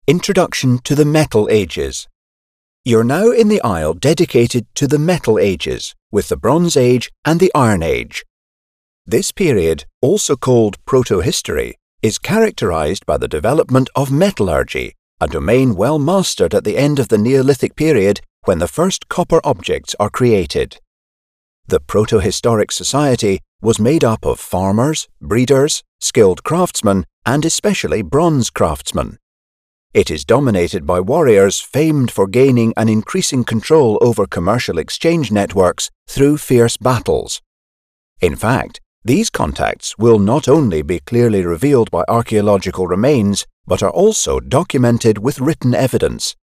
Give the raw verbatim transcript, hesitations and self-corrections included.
Introduction to the Metal Ages. You're now in the aisle dedicated to the Metal Ages, with the Bronze Age and the Iron Age. This period, also called protohistory, is characterized by the development of metallurgy, a domain well mastered at the end of the Neolithic period when the first copper objects are created. The protohistoric society was made up of farmers, breeders, skilled craftsmen, and especially bronze craftsmen. It is dominated by warriors famed for gaining an increasing control over commercial exchange networks through fierce battles. In fact, these contacts will not only be clearly revealed by archaeological remains, but are also documented with written evidence,